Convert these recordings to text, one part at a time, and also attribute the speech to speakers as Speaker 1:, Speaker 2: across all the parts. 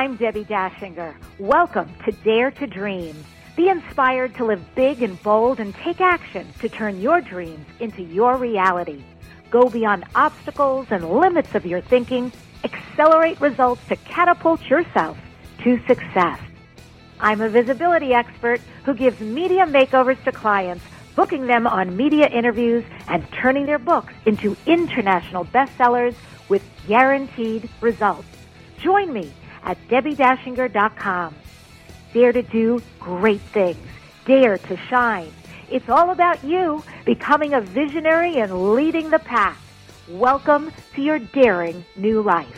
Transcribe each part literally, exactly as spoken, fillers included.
Speaker 1: I'm Debbie Dashinger. Welcome to Dare to Dream. Be inspired to live big and bold and take action to turn your dreams into your reality. Go beyond obstacles and limits of your thinking. Accelerate results to catapult yourself to success. I'm a visibility expert who gives media makeovers to clients, booking them on media interviews and turning their books into international bestsellers with guaranteed results. Join me at debbie dashinger dot com. Dare to do great things. Dare to shine. It's all about you becoming a visionary and leading the pack. Welcome to your daring new life.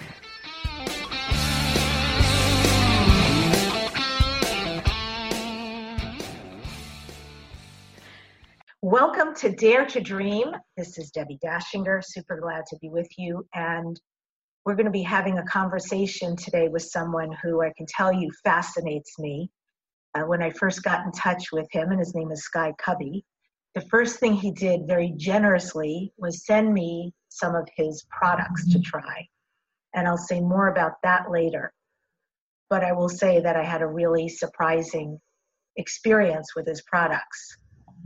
Speaker 2: Welcome to Dare to Dream. This is Debbie Dashinger. Super glad to be with you. And we're going to be having a conversation today with someone who I can tell you fascinates me. Uh, when I first got in touch with him, and his name is Sky Cubby, the first thing he did very generously was send me some of his products to try. And I'll say more about that later. But I will say that I had a really surprising experience with his products.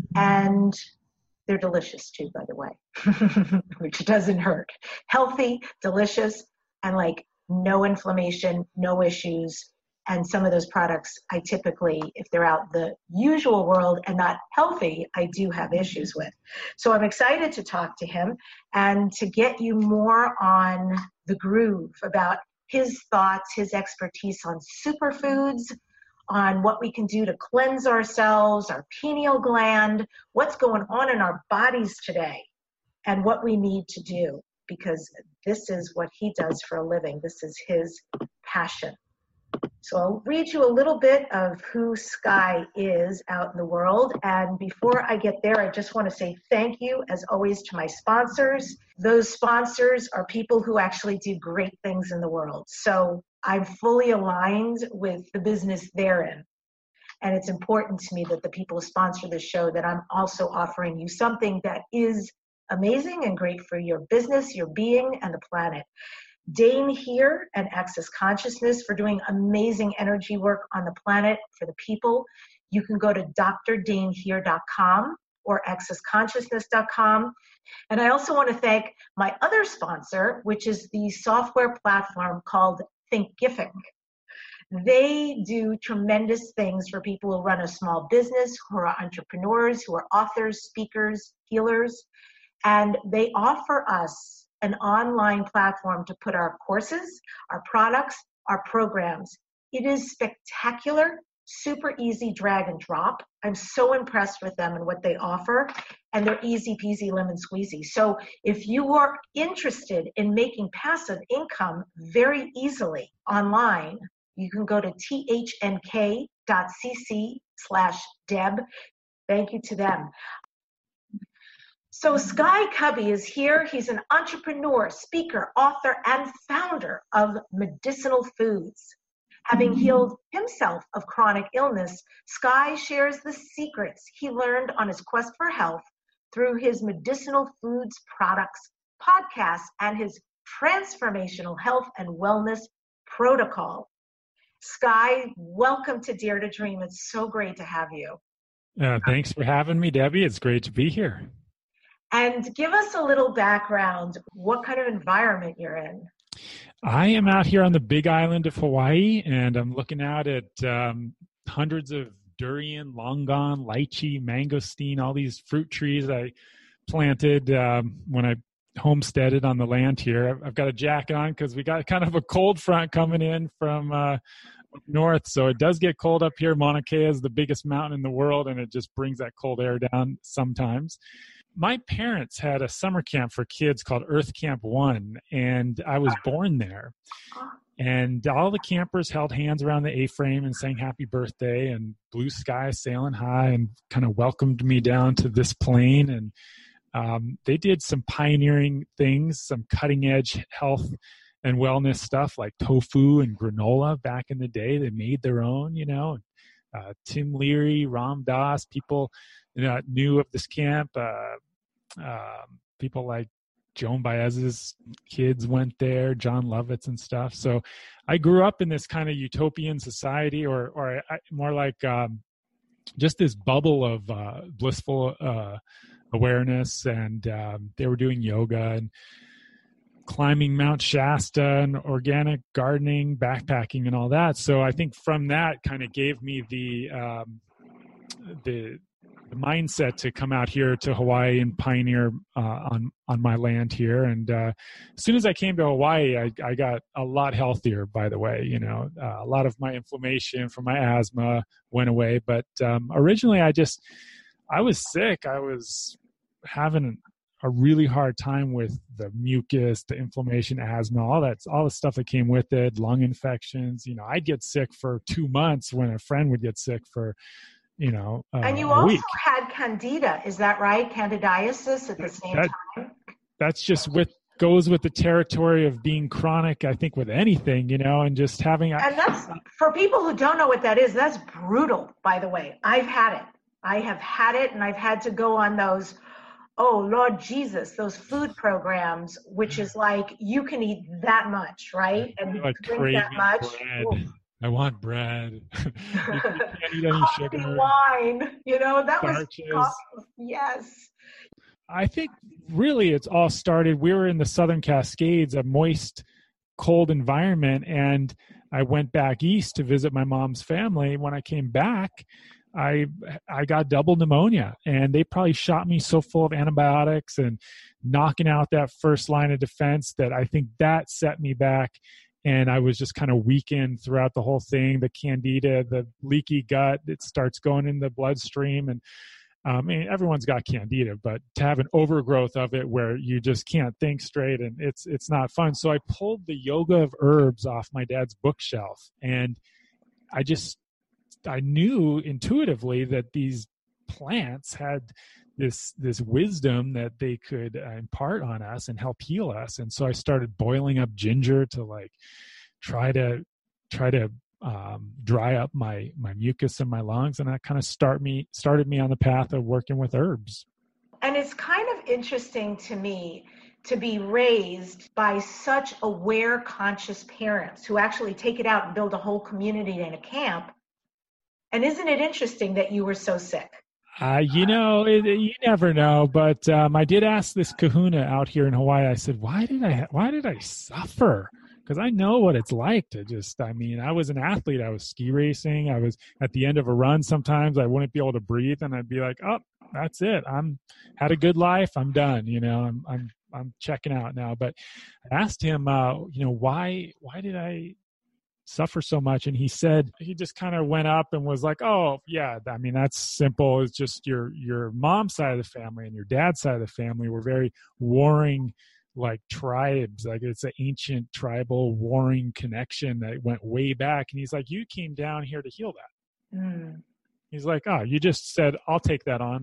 Speaker 2: And they're delicious too, by the way, which doesn't hurt. Healthy, delicious, and like no inflammation, no issues. And some of those products, I typically, if they're out the usual world and not healthy, I do have issues with. So I'm excited to talk to him and to get you more on the groove about his thoughts, his expertise on superfoods, on what we can do to cleanse ourselves, our pineal gland, what's going on in our bodies today, and what we need to do, because this is what he does for a living. This is his passion. So I'll read you a little bit of who Sky is out in the world. And before I get there, I just want to say thank you, as always, to my sponsors. Those sponsors are people who actually do great things in the world. So I'm fully aligned with the business they're in. And it's important to me that the people who sponsor the show, that I'm also offering you something that is amazing and great for your business, your being, and the planet. Dane Here and Access Consciousness for doing amazing energy work on the planet for the people. You can go to d r dane here dot com or access consciousness dot com. And I also want to thank my other sponsor, which is the software platform called Thinkific. They do tremendous things for people who run a small business, who are entrepreneurs, who are authors, speakers, healers. And they offer us an online platform to put our courses, our products, our programs. It is spectacular, super easy drag and drop. I'm so impressed with them and what they offer, and they're easy peasy lemon squeezy. So if you are interested in making passive income very easily online, you can go to t h n k dot c c slash deb. Thank you to them. So Sky Cubby is here. He's an entrepreneur, speaker, author, and founder of Medicinal Foods. Having healed himself of chronic illness, Sky shares the secrets he learned on his quest for health through his Medicinal Foods products, podcasts, and his transformational health and wellness protocol. Sky, welcome to Dare to Dream. It's so great to have you.
Speaker 3: Uh, thanks for having me, Debbie. It's great to be here.
Speaker 2: And give us a little background, what kind of environment you're in.
Speaker 3: I am out here on the big island of Hawaii, and I'm looking out at um, hundreds of durian, longan, lychee, mangosteen, all these fruit trees I planted um, when I homesteaded on the land here. I've got a jacket on because we got kind of a cold front coming in from uh, north, so it does get cold up here. Mauna Kea is the biggest mountain in the world, and it just brings that cold air down sometimes. My parents had a summer camp for kids called Earth Camp One, and I was born there. And all the campers held hands around the A-frame and sang happy birthday, and blue sky sailing high, and kind of welcomed me down to this plane. And um, they did some pioneering things, some cutting edge health and wellness stuff like tofu and granola back in the day. They made their own, you know. Uh, Tim Leary, Ram Dass, people you know, knew of this camp. Uh, uh, people like Joan Baez's kids went there, John Lovitz and stuff. So I grew up in this kind of utopian society, or or I, more like um, just this bubble of uh, blissful uh, awareness. And um, they were doing yoga and climbing Mount Shasta and organic gardening, backpacking and all that. So I think from that kind of gave me the um, the the mindset to come out here to Hawaii and pioneer uh, on on my land here. And uh, as soon as I came to Hawaii, I, I got a lot healthier. By the way, you know, uh, a lot of my inflammation from my asthma went away. But um, originally, I just I was sick. I was having a really hard time with the mucus, the inflammation, asthma, all that, all the stuff that came with it, lung infections. You know, I'd get sick for two months when a friend would get sick for, you know, uh,
Speaker 2: and you
Speaker 3: a
Speaker 2: also
Speaker 3: week.
Speaker 2: had candida, is that right? Candidiasis at the same
Speaker 3: that,
Speaker 2: time?
Speaker 3: That's just with, goes with the territory of being chronic, I think, with anything, you know, and just having.
Speaker 2: And that's, for people who don't know what that is, that's brutal, by the way. I've had it. I have had it, and I've had to go on those, oh, Lord Jesus, those food programs, which is like, you can eat that much, right? And you
Speaker 3: like
Speaker 2: drink that much.
Speaker 3: Bread. I want bread. You can't eat any
Speaker 2: Coffee,
Speaker 3: sugar.
Speaker 2: wine, you know, that
Speaker 3: Starches.
Speaker 2: was coffee. Yes.
Speaker 3: I think really it's all started. We were in the Southern Cascades, a moist, cold environment, and I went back east to visit my mom's family. When I came back, I I got double pneumonia, and they probably shot me so full of antibiotics and knocking out that first line of defense that I think that set me back. And I was just kind of weakened throughout the whole thing. The candida, the leaky gut, it starts going in the bloodstream. And um, I mean, everyone's got candida, but to have an overgrowth of it where you just can't think straight, and it's it's not fun. So I pulled the Yoga of Herbs off my dad's bookshelf, and I just I knew intuitively that these plants had this this wisdom that they could uh, impart on us and help heal us. And so I started boiling up ginger to like try to try to um, dry up my my mucus in my lungs, and that kind of start me started me on the path of working with herbs.
Speaker 2: And it's kind of interesting to me to be raised by such aware, conscious parents who actually take it out and build a whole community in a camp. And isn't it interesting that you were so sick?
Speaker 3: Uh, you know, it, you never know. But um, I did ask this kahuna out here in Hawaii. I said, why did I, why did I suffer? Because I know what it's like to just, I mean, I was an athlete. I was ski racing. I was at the end of a run. Sometimes I wouldn't be able to breathe, and I'd be like, oh, that's it. I'm had a good life. I'm done. You know, I'm, I'm, I'm checking out now. But I asked him, uh, you know, why, why did I suffer so much? And he said, he just kind of went up and was like, oh yeah, I mean, that's simple. It's just your your mom's side of the family and your dad's side of the family were very warring, like tribes. Like it's an ancient tribal warring connection that went way back. And he's like, you came down here to heal that. Mm. He's like, oh, you just said, I'll take that on.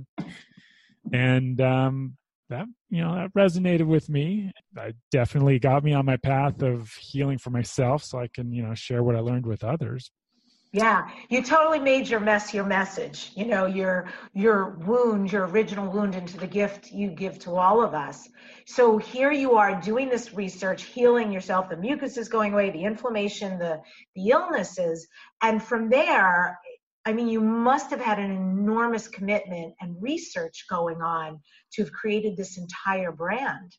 Speaker 3: And um that, you know, that resonated with me. That definitely got me on my path of healing for myself, so I can, you know, share what I learned with others.
Speaker 2: Yeah, you totally made your mess your message. You know, your your wound, your original wound, into the gift you give to all of us. So here you are doing this research, healing yourself. The mucus is going away, the inflammation, the the illnesses, and from there, I mean, you must have had an enormous commitment and research going on to have created this entire brand.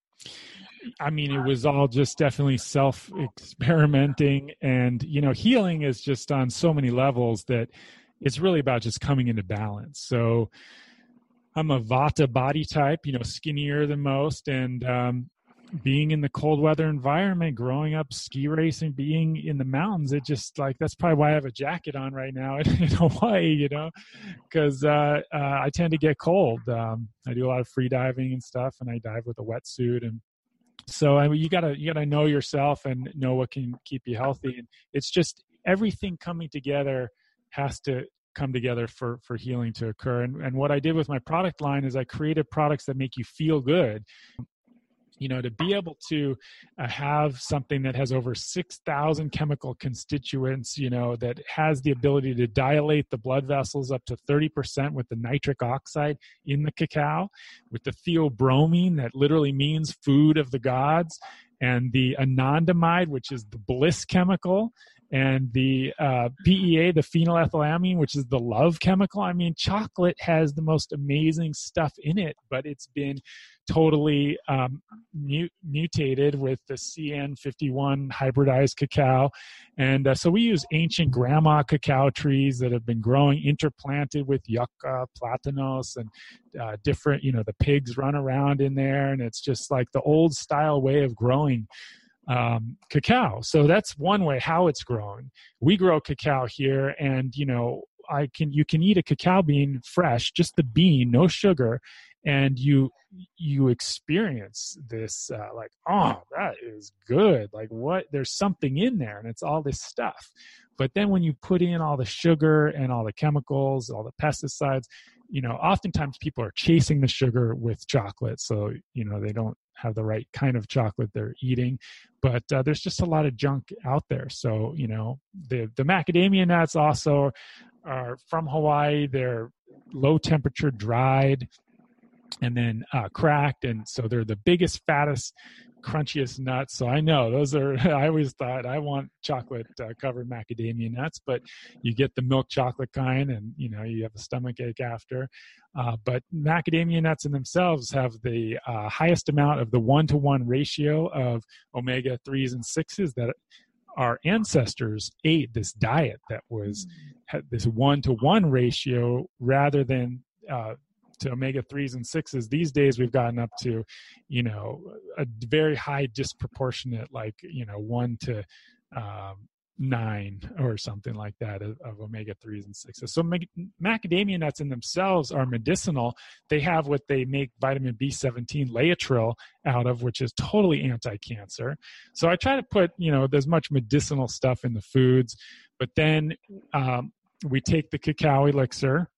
Speaker 3: I mean, it was all just definitely self-experimenting, and, you know, healing is just on so many levels that it's really about just coming into balance. So I'm a Vata body type, you know, skinnier than most, and um, being in the cold weather environment, growing up ski racing, being in the mountains, it just like, that's probably why I have a jacket on right now in, in Hawaii, you know, because uh, uh, I tend to get cold. Um, I do a lot of free diving and stuff, and I dive with a wetsuit. And so I mean, you gotta, you gotta know yourself and know what can keep you healthy. And it's just everything coming together has to come together for, for healing to occur. And, and what I did with my product line is I created products that make you feel good. you know, to be able to uh, have something that has over six thousand chemical constituents, you know, that has the ability to dilate the blood vessels up to thirty percent with the nitric oxide in the cacao, with the theobromine that literally means food of the gods, and the anandamide, which is the bliss chemical, and the uh, P E A, the phenylethylamine, which is the love chemical. I mean, chocolate has the most amazing stuff in it, but it's been totally um, mut- mutated with the C N fifty-one hybridized cacao. And uh, so we use ancient grandma cacao trees that have been growing interplanted with yucca, platanos, and uh, different, you know, the pigs run around in there. And it's just like the old style way of growing um, cacao. So that's one way how it's grown. We grow cacao here, and, you know, I can, you can eat a cacao bean fresh, just the bean, no sugar, and you you experience this uh, like, oh, that is good. Like, what? There's something in there, and it's all this stuff. But then when you put in all the sugar and all the chemicals, all the pesticides, you know, oftentimes people are chasing the sugar with chocolate, so, you know, they don't have the right kind of chocolate they're eating. But uh, there's just a lot of junk out there. So, you know, the the macadamia nuts also are from Hawaii. They're low temperature dried and then uh, cracked, and so they're the biggest, fattest, crunchiest nuts. So I know those are, I always thought I want chocolate uh, covered macadamia nuts, but you get the milk chocolate kind, and, you know, you have a stomach ache after. Uh, but macadamia nuts in themselves have the uh, highest amount of the one-to-one ratio of omega threes and sixes that our ancestors ate. This diet that was had this one-to-one ratio rather than uh, to omega threes and sixes. These days we've gotten up to, you know, a very high disproportionate, like, you know, one to um, nine or something like that of, of omega threes and sixes. So mac- macadamia nuts in themselves are medicinal. They have what they make vitamin B seventeen Laetrile out of, which is totally anti-cancer. So I try to put, you know, there's much medicinal stuff in the foods, but then um, we take the cacao elixir.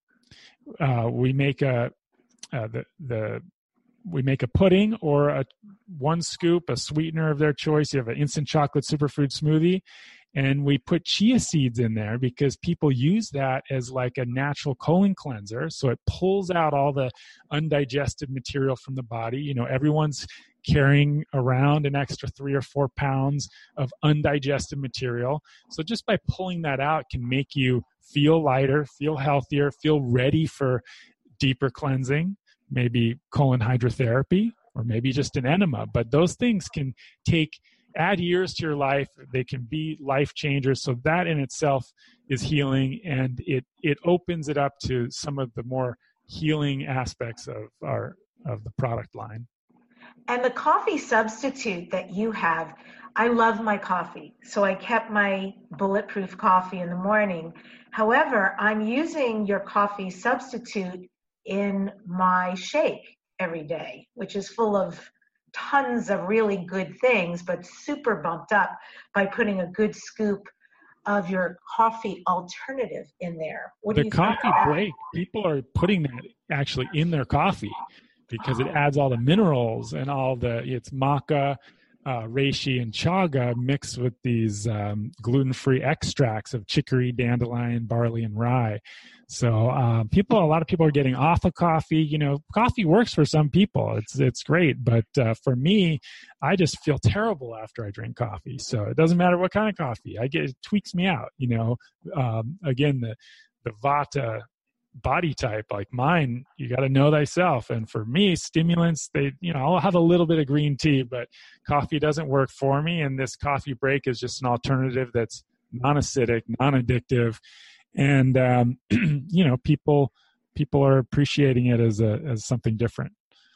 Speaker 3: Uh, we make a uh, the the we make a pudding or a one scoop, a sweetener of their choice. You have an instant chocolate superfood smoothie, and we put chia seeds in there because people use that as like a natural colon cleanser. So it pulls out all the undigested material from the body. You know, everyone's carrying around an extra three or four pounds of undigested material. So just by pulling that out can make you feel lighter, feel healthier, feel ready for deeper cleansing, maybe colon hydrotherapy, or maybe just an enema. But those things can take, add years to your life. They can be life changers. So that in itself is healing, and it it opens it up to some of the more healing aspects of our of the product line.
Speaker 2: And the coffee substitute that you have, I love my coffee. So I kept my bulletproof coffee in the morning. However, I'm using your coffee substitute in my shake every day, which is full of tons of really good things, but super bumped up by putting a good scoop of your coffee alternative in there. What do
Speaker 3: The
Speaker 2: you
Speaker 3: coffee
Speaker 2: think?
Speaker 3: break, people are putting that actually in their coffee, because it adds all the minerals and all the, it's maca, uh, reishi, and chaga mixed with these um, gluten-free extracts of chicory, dandelion, barley, and rye. So uh, people, a lot of people are getting off of coffee. You know, coffee works for some people. It's it's great, but uh, for me, I just feel terrible after I drink coffee. So it doesn't matter what kind of coffee. I get, it tweaks me out. You know, um, again, the the Vata body type like mine, you got to know thyself. And for me, stimulants, they, you know, I'll have a little bit of green tea, but coffee doesn't work for me. And this coffee break is just an alternative that's non-acidic, non-addictive. And, um, you know, people, people are appreciating it as a, as something different.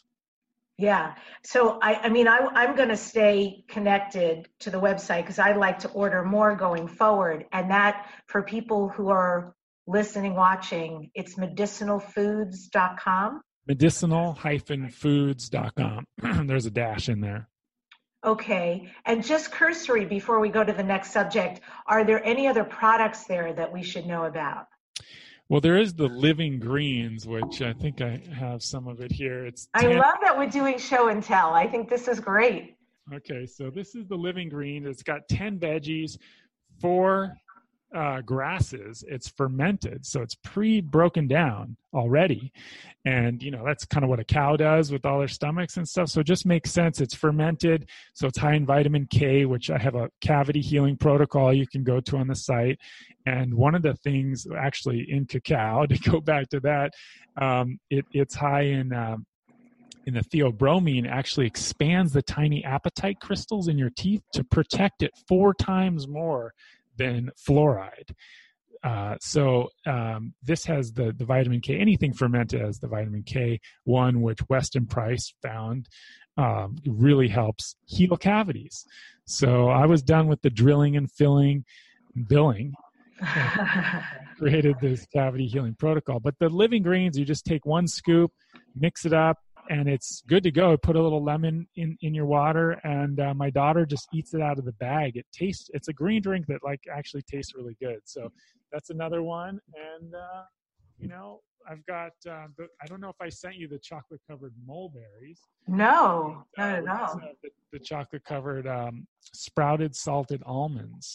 Speaker 2: Yeah. So, I, I mean, I, I'm going to stay connected to the website because I'd like to order more going forward. And that, for people who are listening, watching, it's medicinal foods dot com. medicinal foods dot com.
Speaker 3: There's a dash in there.
Speaker 2: Okay. And just cursory before we go to the next subject, are there any other products there that we should know about?
Speaker 3: Well, there is the Living Greens, which I think I have some of it here. It's
Speaker 2: I
Speaker 3: ten
Speaker 2: love that we're doing show and tell. I think this is great.
Speaker 3: Okay, so this is the Living Green. It's got ten veggies, four uh, grasses. It's fermented, so it's pre-broken down already. And, you know, that's kind of what a cow does with all their stomachs and stuff. So it just makes sense. It's fermented, so it's high in vitamin K, which I have a cavity healing protocol you can go to on the site. And one of the things actually in cacao, to go back to that, um, it, it's high in... Um, in the theobromine actually expands the tiny apatite crystals in your teeth to protect it four times more than fluoride. Uh, so um, this has the, the vitamin K. Anything fermented has the vitamin K one, which Weston Price found um, really helps heal cavities. So I was done with the drilling and filling and billing. And created this cavity healing protocol. But the Living Greens, you just take one scoop, mix it up, and it's good to go. Put a little lemon in, in your water, and uh, my daughter just eats it out of the bag. It tastes, it's a green drink that like actually tastes really good. So that's another one. And, uh, you know, I've got, uh, the, I don't know if I sent you the chocolate covered mulberries.
Speaker 2: No,
Speaker 3: uh,
Speaker 2: not at all.
Speaker 3: Uh, the, the chocolate covered um, sprouted salted almonds.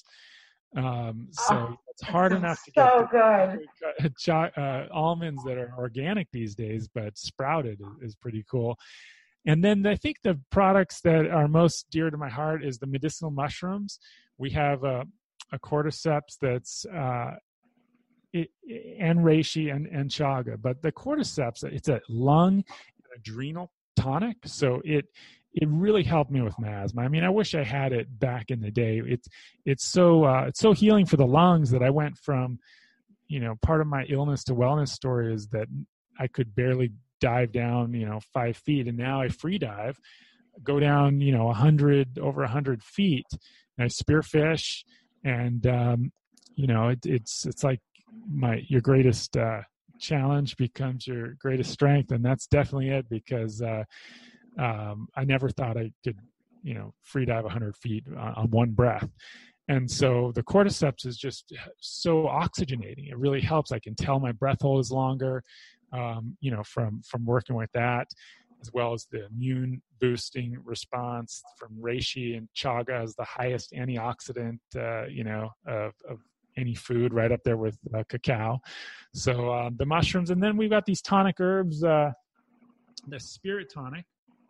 Speaker 3: Um, so
Speaker 2: Oh,
Speaker 3: it's hard enough to
Speaker 2: so
Speaker 3: get
Speaker 2: good.
Speaker 3: cho- uh, almonds that are organic these days, but sprouted is, is pretty cool. And then I think the products that are most dear to my heart is the medicinal mushrooms. We have a, a cordyceps that's uh, it, and reishi and, and chaga, but the cordyceps, it's a lung and adrenal tonic, so it it really helped me with my asthma. I mean, I wish I had it back in the day. It's it's so uh, it's so healing for the lungs that I went from, you know, part of my illness to wellness story is that I could barely dive down, you know, five feet, and now I free dive, go down, you know, a hundred over a hundred feet, and I spearfish, and um, you know, it, it's it's like my your greatest uh, challenge becomes your greatest strength, and that's definitely it because. Uh, Um, I never thought I could, you know, free dive one hundred feet on, on one breath. And so the cordyceps is just so oxygenating. It really helps. I can tell my breath hold is longer, um, you know, from, from working with that, as well as the immune boosting response from reishi and chaga as the highest antioxidant, uh, you know, of, of any food, right up there with uh, cacao. So uh, the mushrooms, and then we've got these tonic herbs, uh, the spirit tonic.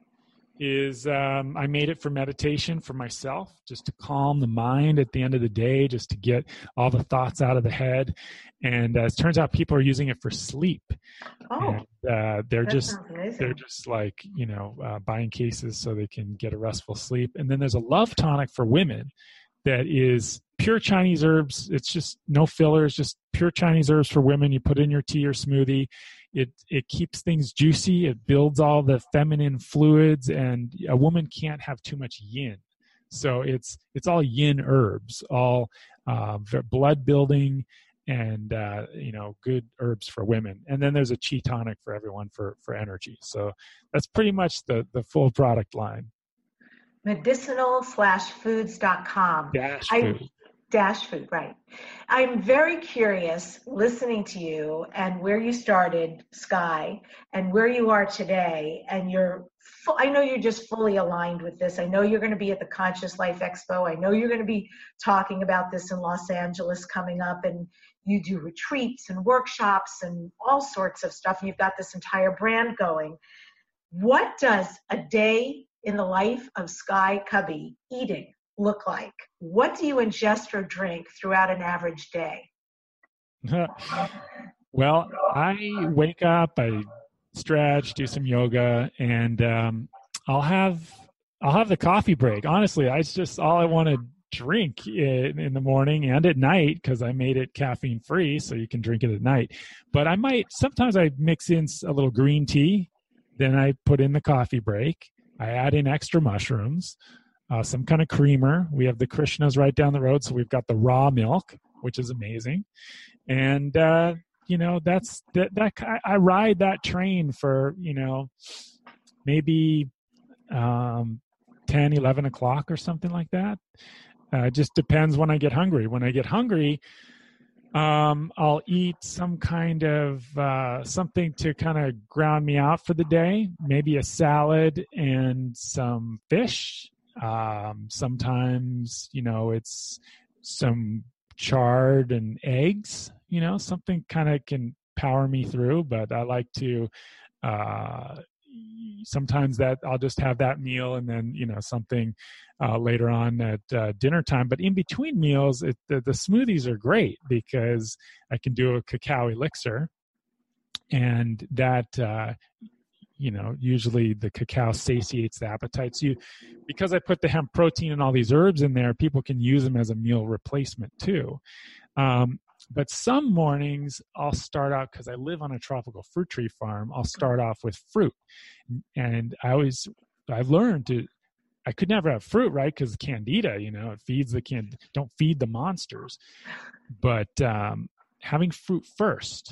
Speaker 3: Is um, I made it for meditation for myself, just to calm the mind at the end of the day, just to get all the thoughts out of the head. And uh, it turns out people are using it for sleep.
Speaker 2: Oh,
Speaker 3: and, uh, they're
Speaker 2: that
Speaker 3: just
Speaker 2: sounds amazing.
Speaker 3: they're just like you know uh, buying cases so they can get a restful sleep. And then there's a love tonic for women that is pure Chinese herbs. It's just no fillers, just pure Chinese herbs for women. You put in your tea or smoothie. It it keeps things juicy. It builds all the feminine fluids, and a woman can't have too much yin. So it's it's all yin herbs, all uh, blood building, and uh, you know good herbs for women. And then there's a chi tonic for everyone for for energy. So that's pretty much the the full product line.
Speaker 2: Medicinal slash foods dot com.
Speaker 3: Dash
Speaker 2: I,
Speaker 3: food.
Speaker 2: Dash food, right. I'm very curious listening to you and where you started, Sky, and where you are today. And you're, fu- I know you're just fully aligned with this. I know you're going to be at the Conscious Life Expo. I know you're going to be talking about this in Los Angeles coming up. And you do retreats and workshops and all sorts of stuff. And you've got this entire brand going. What does a day in the life of Sky Cubby eating look like? What do you ingest or drink throughout an average day?
Speaker 3: Well, I wake up, I stretch, do some yoga, and um, I'll have I'll have the coffee break. Honestly, I just all I want to drink in, in the morning and at night because I made it caffeine free, so you can drink it at night. But I might sometimes I mix in a little green tea, then I put in the coffee break. I add in extra mushrooms. Uh, some kind of creamer. We have the Krishnas right down the road, so we've got the raw milk, which is amazing. And uh, you know, that's that. That I, I ride that train for you know maybe um, ten, eleven o'clock or something like that. Uh, it just depends when I get hungry. When I get hungry, Um, I'll eat some kind of uh, something to kind of ground me out for the day, maybe a salad and some fish. Um, sometimes, you know, it's some chard and eggs, you know, something kind of can power me through, but I like to, uh, sometimes that I'll just have that meal and then, you know, something uh, later on at uh, dinner time. But in between meals, it, the, the smoothies are great because I can do a cacao elixir, and that, uh, you know, usually the cacao satiates the appetite. So you, because I put the hemp protein and all these herbs in there, people can use them as a meal replacement too. Um, But some mornings I'll start out, because I live on a tropical fruit tree farm, I'll start off with fruit. And I always, I've learned to, I could never have fruit, right? Because candida, you know, it feeds the can, don't feed the monsters. But um, having fruit first,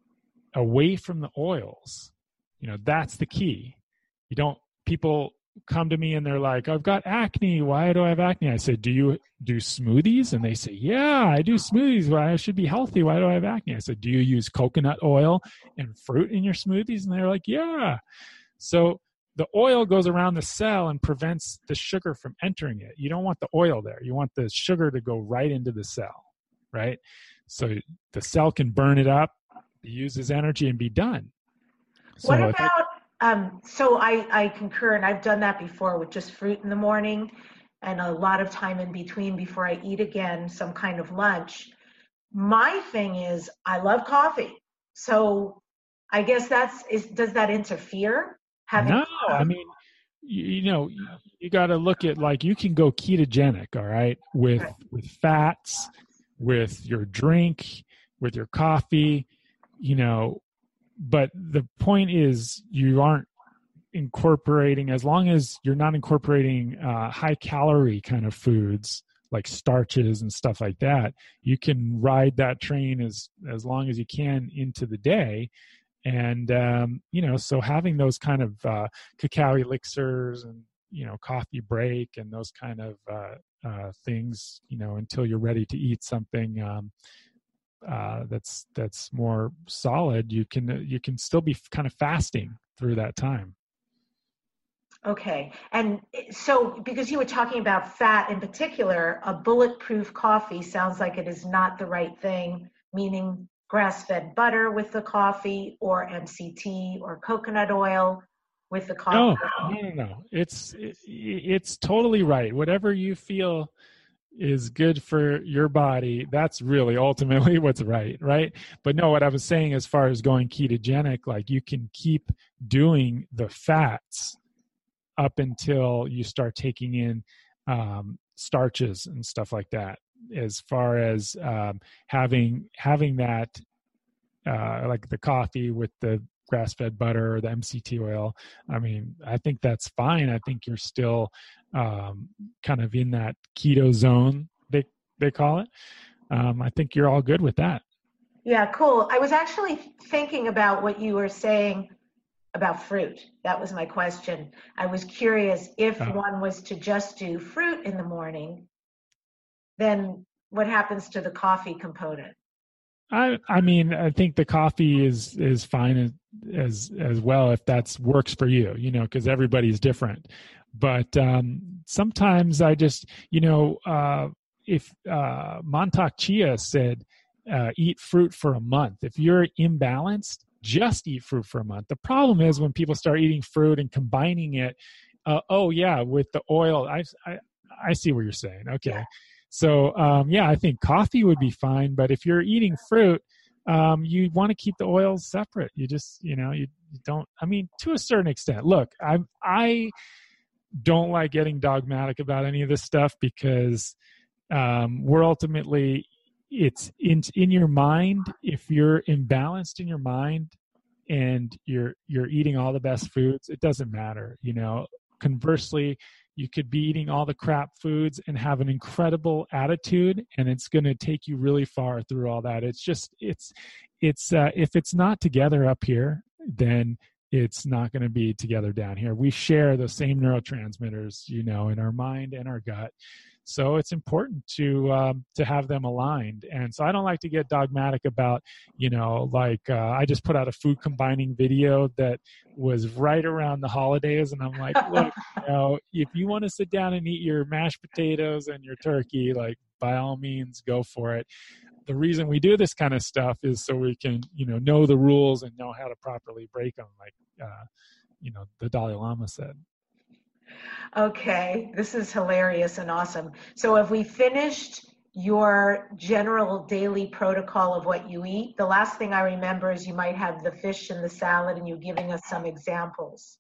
Speaker 3: away from the oils, you know, that's the key. You don't, people come to me and they're like, I've got acne. Why do I have acne? I say, do you do smoothies? And they say, yeah, I do smoothies. Why? I should be healthy. Why do I have acne? I said, do you use coconut oil and fruit in your smoothies? And they're like, yeah. So the oil goes around the cell and prevents the sugar from entering it. You don't want the oil there. You want the sugar to go right into the cell, right? So the cell can burn it up, use as energy, and be done. So
Speaker 2: what about, um, so I, I concur, and I've done that before with just fruit in the morning and a lot of time in between before I eat again some kind of lunch. My thing is I love coffee. So I guess that's, is, does that interfere? Having
Speaker 3: no, I mean, you, you know, you, you got to look at, like, you can go ketogenic, all right, with, right. with fats, with your drink, with your coffee, you know, but the point is you aren't incorporating, as long as you're not incorporating uh, high calorie kind of foods like starches and stuff like that, you can ride that train as, as long as you can into the day. And, um, you know, so having those kind of uh, cacao elixirs and, you know, coffee break and those kind of uh, uh, things, you know, until you're ready to eat something um, uh, that's that's more solid, you can you can still be kind of fasting through that time.
Speaker 2: Okay. And so, because you were talking about fat in particular, a bulletproof coffee sounds like it is not the right thing, meaning grass-fed butter with the coffee, or M C T or coconut oil with the coffee.
Speaker 3: No, no, no, no. It's it, it's totally right. Whatever you feel is good for your body, that's really ultimately what's right, right? But no, what I was saying as far as going ketogenic, like, you can keep doing the fats up until you start taking in um, starches and stuff like that. As far as um, having having that, uh, like the coffee with the grass-fed butter or the M C T oil, I mean, I think that's fine. I think you're still um, kind of in that keto zone, they they call it. Um, I think you're all good with that.
Speaker 2: Yeah, cool. I was actually thinking about what you were saying about fruit. That was my question. I was curious if oh. one was to just do fruit in the morning, then what happens to the coffee component?
Speaker 3: I I mean, I think the coffee is is fine as as, as well if that's works for you, you know, because everybody's different. But um, sometimes I just, you know, uh, if uh, Mantak Chia said, uh, eat fruit for a month. If you're imbalanced, just eat fruit for a month. The problem is when people start eating fruit and combining it, uh, oh yeah, with the oil. I, I, I see what you're saying. Okay. Yeah. So um, yeah, I think coffee would be fine. But if you're eating fruit, um, you want to keep the oils separate. You just, you know, you, you don't, I mean, to a certain extent, look, I, I don't like getting dogmatic about any of this stuff because um, we're ultimately, it's in in your mind. If you're imbalanced in your mind and you're you're eating all the best foods, it doesn't matter. You know, conversely, you could be eating all the crap foods and have an incredible attitude, and it's going to take you really far through all that. It's just it's it's uh, if it's not together up here, then it's not going to be together down here. We share the same neurotransmitters, you know, in our mind and our gut. So it's important to um, to have them aligned. And so I don't like to get dogmatic about, you know, like uh, I just put out a food combining video that was right around the holidays, and I'm like, look, you know, if you want to sit down and eat your mashed potatoes and your turkey, like by all means, go for it. The reason we do this kind of stuff is so we can, you know, know the rules and know how to properly break them, like, uh, you know, the Dalai Lama said.
Speaker 2: Okay, this is hilarious and awesome. So have we finished your general daily protocol of what you eat? The last thing I remember is you might have the fish and the salad, and you giving us some examples.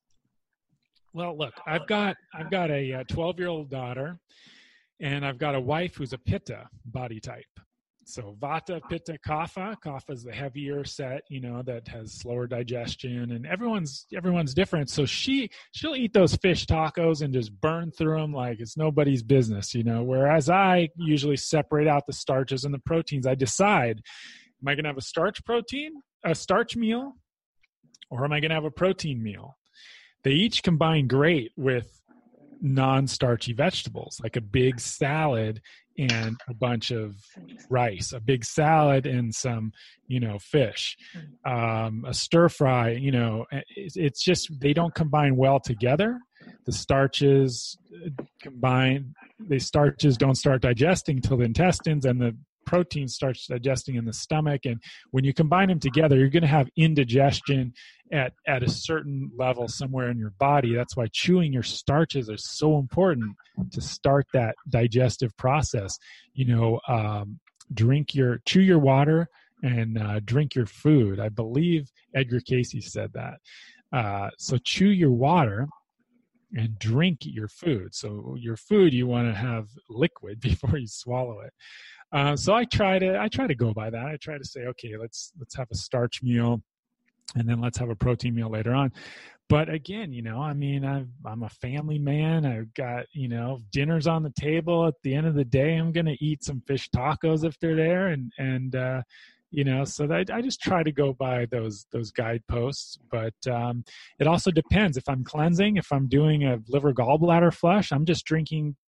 Speaker 3: Well, look, I've got I've got a twelve-year-old daughter, and I've got a wife who's a Pitta body type. So Vata, Pitta, Kapha. Kapha is the heavier set, you know, that has slower digestion, and everyone's everyone's different. So she she'll eat those fish tacos and just burn through them like it's nobody's business, you know. Whereas I usually separate out the starches and the proteins. I decide, am I going to have a starch protein, a starch meal, or am I going to have a protein meal? They each combine great with non-starchy vegetables, like a big salad and a bunch of rice, a big salad and some, you know, fish, um, a stir fry, you know, it's, it's just, they don't combine well together. The starches combine, the starches don't start digesting till the intestines, and the protein starts digesting in the stomach. And when you combine them together, you're going to have indigestion at, at a certain level somewhere in your body. That's why chewing your starches are so important to start that digestive process. You know, um, drink your, chew your water and uh, drink your food. I believe Edgar Cayce said that. Uh, so chew your water and drink your food. So your food, you want to have liquid before you swallow it. Uh, so I try to I try to go by that. I try to say, okay, let's let's have a starch meal, and then let's have a protein meal later on. But again, you know, I mean, I've, I'm a family man. I've got, you know, dinners on the table. At the end of the day, I'm going to eat some fish tacos if they're there, and and uh, you know, so that I just try to go by those those guideposts. But um, it also depends. If I'm cleansing, if I'm doing a liver gallbladder flush, I'm just drinking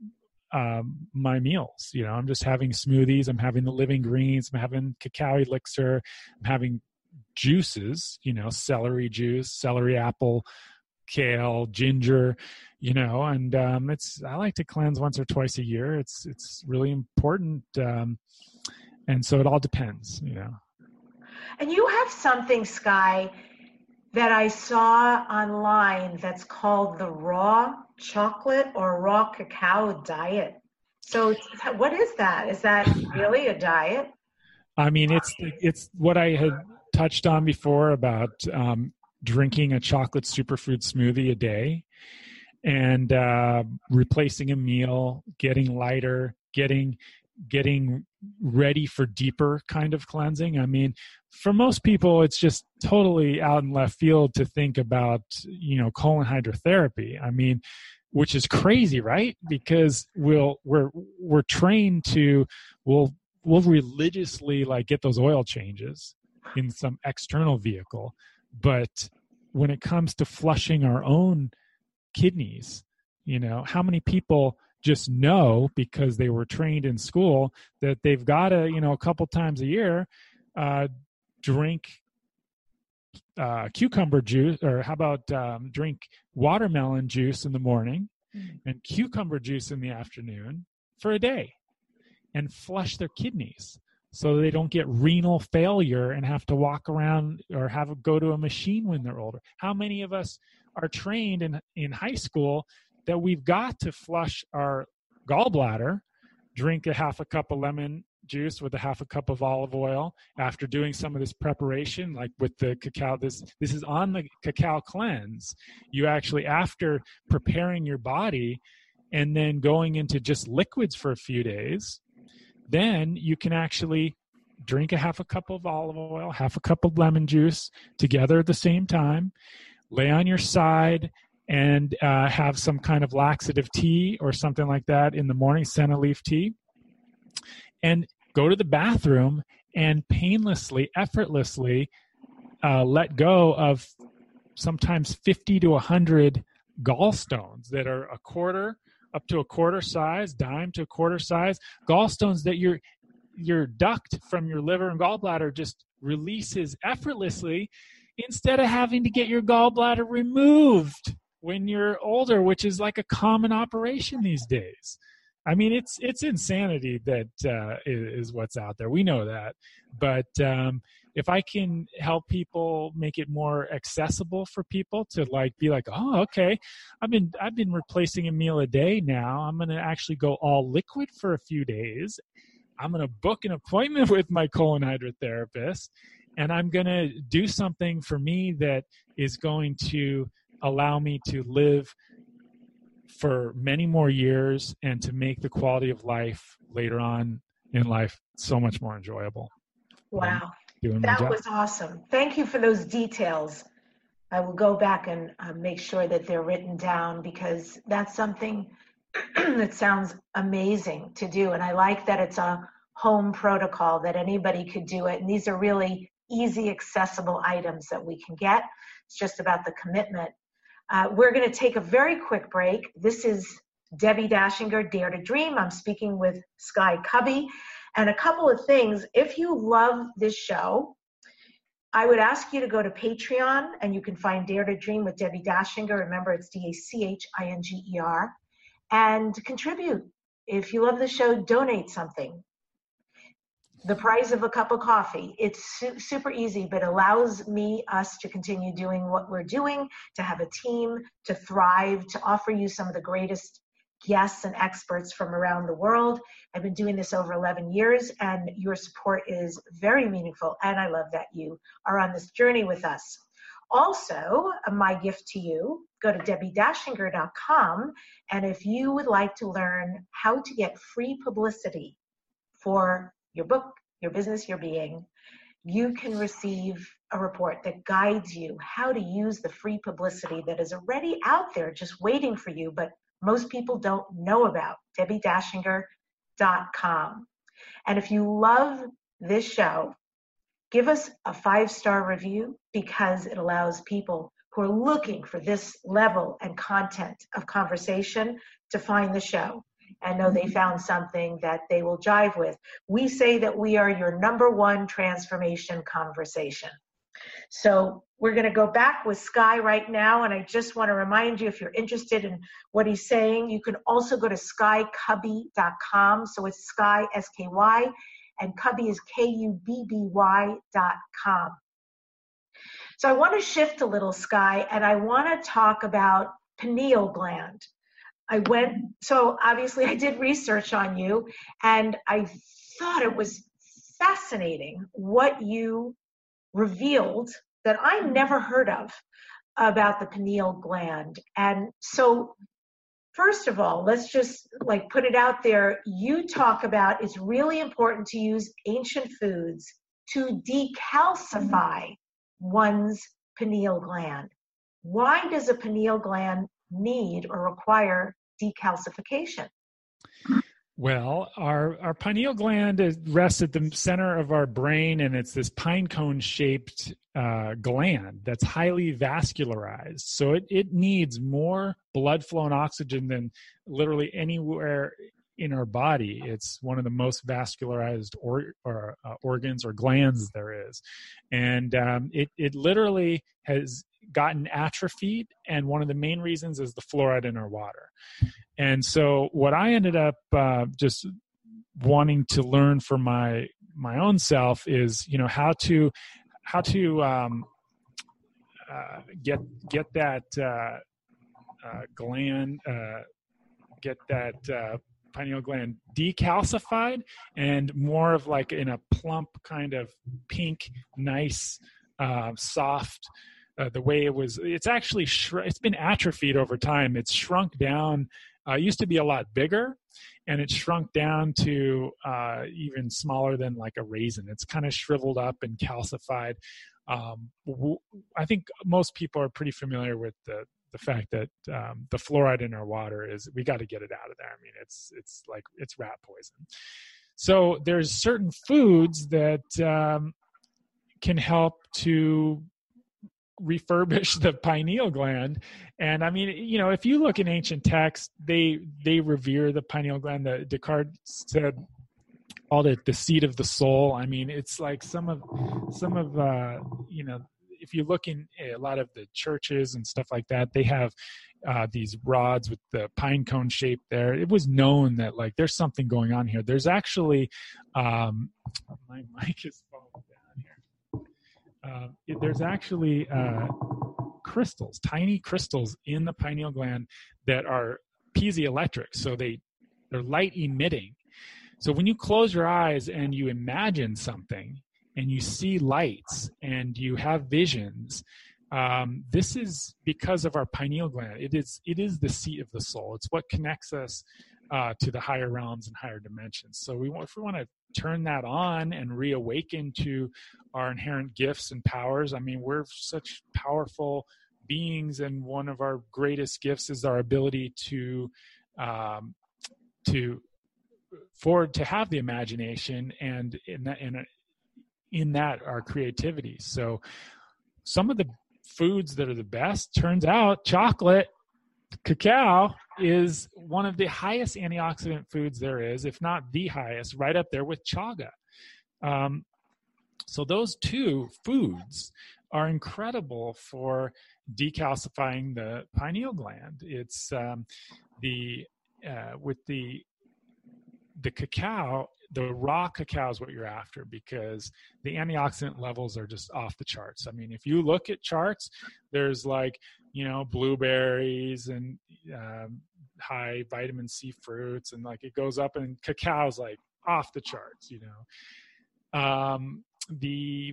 Speaker 3: Um, my meals. You know, I'm just having smoothies. I'm having the living greens. I'm having cacao elixir. I'm having juices, you know, celery juice, celery apple, kale, ginger, you know, and um, it's, I like to cleanse once or twice a year. It's, it's really important. Um, and so it all depends, you know.
Speaker 2: And you have something, Sky, that I saw online that's called the raw chocolate or raw cacao diet. So what is that? Is that really a diet?
Speaker 3: I mean, it's it's what I had touched on before about um, drinking a chocolate superfood smoothie a day and uh, replacing a meal, getting lighter, getting getting ready for deeper kind of cleansing. I mean, for most people, it's just totally out in left field to think about, you know, colon hydrotherapy. I mean, which is crazy, right? Because we'll we're we're trained to we'll we'll religiously like get those oil changes in some external vehicle, but when it comes to flushing our own kidneys, you know, how many people just know because they were trained in school that they've got to, you know, a couple times a year, uh, drink uh, cucumber juice, or how about um, drink watermelon juice in the morning mm-hmm. and cucumber juice in the afternoon for a day and flush their kidneys so they don't get renal failure and have to walk around or have a, go to a machine when they're older. How many of us are trained in, in high school that we've got to flush our gallbladder, drink a half a cup of lemon juice with a half a cup of olive oil after doing some of this preparation, like with the cacao. This this is on the cacao cleanse. You actually, after preparing your body and then going into just liquids for a few days, then you can actually drink a half a cup of olive oil, half a cup of lemon juice together at the same time, lay on your side, and uh, have some kind of laxative tea or something like that in the morning, senna leaf tea, and go to the bathroom and painlessly, effortlessly uh, let go of sometimes fifty to one hundred gallstones that are a quarter up to a quarter size, dime to a quarter size, gallstones that your your duct from your liver and gallbladder just releases effortlessly instead of having to get your gallbladder removed when you're older, which is like a common operation these days. I mean, it's it's insanity that uh, is, is what's out there. We know that. But um, if I can help people make it more accessible for people to like be like, oh, okay, I've been I've been replacing a meal a day now. I'm going to actually go all liquid for a few days. I'm going to book an appointment with my colon hydrotherapist, and I'm going to do something for me that is going to allow me to live for many more years and to make the quality of life later on in life so much more enjoyable.
Speaker 2: Wow. That was awesome. Thank you for those details. I will go back and uh, make sure that they're written down, because that's something that sounds amazing to do. And I like that it's a home protocol, that anybody could do it. And these are really easy, accessible items that we can get. It's just about the commitment. Uh, we're going to take a very quick break. This is Debbie Dashinger, Dare to Dream. I'm speaking with Sky Cubby. And a couple of things. If you love this show, I would ask you to go to Patreon, and you can find Dare to Dream with Debbie Dashinger. Remember, it's D A C H I N G E R. And contribute. If you love the show, donate something. The price of a cup of coffee. It's su- super easy, but allows me, us to continue doing what we're doing, to have a team, to thrive, to offer you some of the greatest guests and experts from around the world. I've been doing this over eleven years, and your support is very meaningful, and I love that you are on this journey with us. Also, my gift to you, go to debbie dashinger dot com, and if you would like to learn how to get free publicity for your book, your business, your being, you can receive a report that guides you how to use the free publicity that is already out there just waiting for you, but most people don't know about. debbie dashinger dot com. And if you love this show, give us a five-star review, because it allows people who are looking for this level and content of conversation to find the show and know they found something that they will jive with. We say that we are your number one transformation conversation. So we're going to go back with Sky right now, and I just want to remind you, if you're interested in what he's saying, you can also go to sky cubby dot com. So it's Sky, S K Y, and Cubby is K U B B Y dot com. So I want to shift a little, Sky, and I want to talk about pineal gland. I went, so obviously I did research on you, and I thought it was fascinating what you revealed that I never heard of about the pineal gland. And so first of all, let's just like put it out there. You talk about it's really important to use ancient foods to decalcify one's pineal gland. Why does a pineal gland need or require decalcification?
Speaker 3: Well, our, our pineal gland is, rests at the center of our brain, and it's this pine cone shaped uh, gland that's highly vascularized. So it, it needs more blood flow and oxygen than literally anywhere in our body. It's one of the most vascularized or, or uh, organs or glands there is. And um, it, it literally has gotten atrophied, and one of the main reasons is the fluoride in our water. And so what I ended up uh, just wanting to learn for my my own self is, you know, how to how to um, uh, get get that uh, uh, gland uh, get that uh, pineal gland decalcified and more of like in a plump kind of pink, nice, uh, soft. Uh, the way it was, it's actually, shr- it's been atrophied over time. It's shrunk down. Uh, it used to be a lot bigger, and it shrunk down to uh, even smaller than like a raisin. It's kind of shriveled up and calcified. Um, w- I think most people are pretty familiar with the the fact that um, the fluoride in our water is, we got to get it out of there. I mean, it's it's like, it's rat poison. So there's certain foods that um, can help to refurbish the pineal gland. And I mean, you know, if you look in ancient texts, they they revere the pineal gland. The Descartes said, called it the seat of the soul. I mean, it's like some of some of uh, you know, if you look in a lot of the churches and stuff like that, they have uh, these rods with the pine cone shape there. It was known that like there's something going on here. There's actually, um, my mic is falling down here. Uh, it, there's actually uh, crystals, tiny crystals in the pineal gland that are piezoelectric. So they, they're light emitting. So when you close your eyes and you imagine something, and you see lights and you have visions, um, this is because of our pineal gland. It is it is the seat of the soul. It's what connects us uh, to the higher realms and higher dimensions. So we want, if we want to turn that on and reawaken to our inherent gifts and powers, I mean, we're such powerful beings, and one of our greatest gifts is our ability to um, to for to have the imagination, and in that in a, in that our creativity. So some of the foods that are the best, turns out chocolate, cacao is one of the highest antioxidant foods there is, if not the highest, right up there with chaga. Um, so those two foods are incredible for decalcifying the pineal gland. It's um, the uh, with the the cacao, the raw cacao is what you're after, because the antioxidant levels are just off the charts. I mean, if you look at charts, there's like, you know, blueberries and um, high vitamin C fruits, and like it goes up, and cacao's like off the charts, you know. Um, the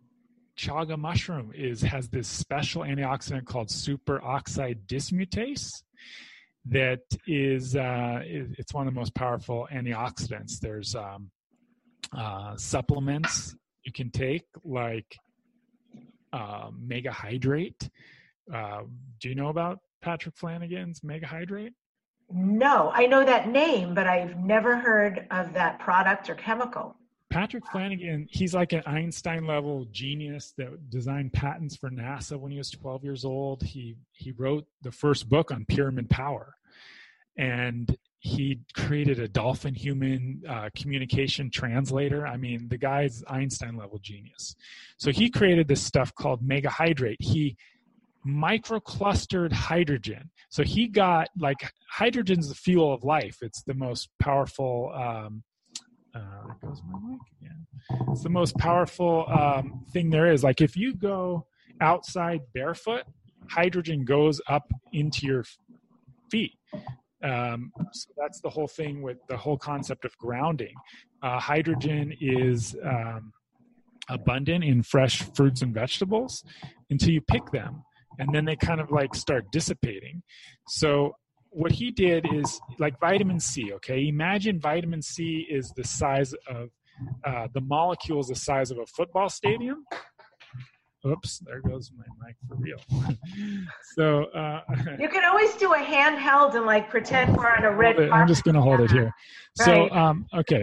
Speaker 3: chaga mushroom is has this special antioxidant called superoxide dismutase. That is, uh, it's one of the most powerful antioxidants. There's um, uh, supplements you can take, like uh, Mega Hydrate. Uh, do you know about Patrick Flanagan's Mega Hydrate?
Speaker 2: No, I know that name, but I've never heard of that product or chemical.
Speaker 3: Patrick Flanagan, he's like an Einstein-level genius that designed patents for NASA when he was twelve years old. He he wrote the first book on pyramid power, and he created a dolphin-human uh, communication translator. I mean, the guy's Einstein-level genius. So he created this stuff called Mega Hydrate. He microclustered hydrogen. So he got, like, hydrogen's the fuel of life. It's the most powerful um, Uh, there goes my mic again. It's the most powerful um, thing there is. Like if you go outside barefoot, hydrogen goes up into your feet. Um, so that's the whole thing with the whole concept of grounding. Uh, hydrogen is um, abundant in fresh fruits and vegetables until you pick them, and then they kind of like start dissipating. So what he did is like vitamin C, okay? Imagine vitamin C is the size of, uh, the molecule is the size of a football stadium. Oops, there goes my mic for real. so uh,
Speaker 2: you can always do a handheld and like pretend we're on a red carpet.
Speaker 3: I'm just going to hold it here.
Speaker 2: Right.
Speaker 3: So, um, okay.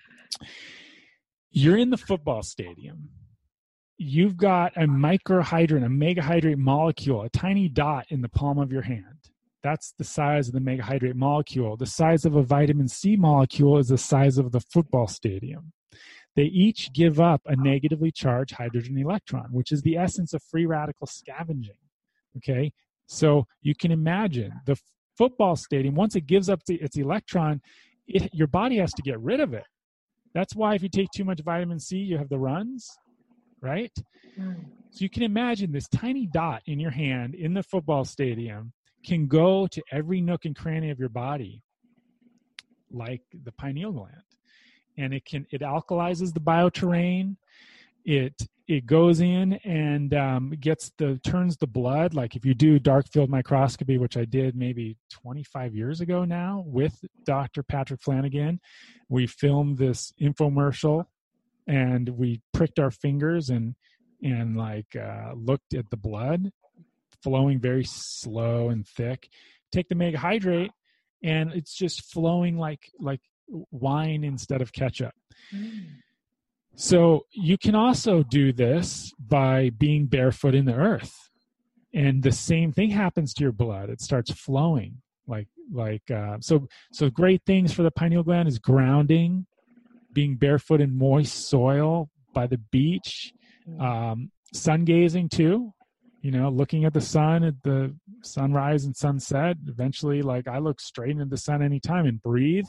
Speaker 3: You're in the football stadium. You've got a microhydrate, a megahydrate molecule, a tiny dot in the palm of your hand. That's the size of the megahydrate molecule. The size of a vitamin C molecule is the size of the football stadium. They each give up a negatively charged hydrogen electron, which is the essence of free radical scavenging. Okay, so you can imagine the football stadium, once it gives up the, its electron, it, your body has to get rid of it. That's why if you take too much vitamin C, you have the runs, right? Mm. So you can imagine this tiny dot in your hand in the football stadium can go to every nook and cranny of your body, like the pineal gland, and it can it alkalizes the bioterrain. It it goes in and um, gets the turns the blood. Like if you do dark field microscopy, which I did maybe twenty-five years ago now with Doctor Patrick Flanagan, we filmed this infomercial, and we pricked our fingers and and like uh, looked at the blood flowing very slow and thick. Take the mega hydrate, and it's just flowing like like wine instead of ketchup. Mm. So you can also do this by being barefoot in the earth. And the same thing happens to your blood. It starts flowing. Like, like uh, so, so great things for the pineal gland is grounding, being barefoot in moist soil by the beach, um, sun gazing too, you know, looking at the sun at the sunrise and sunset. Eventually, like I look straight into the sun anytime and breathe.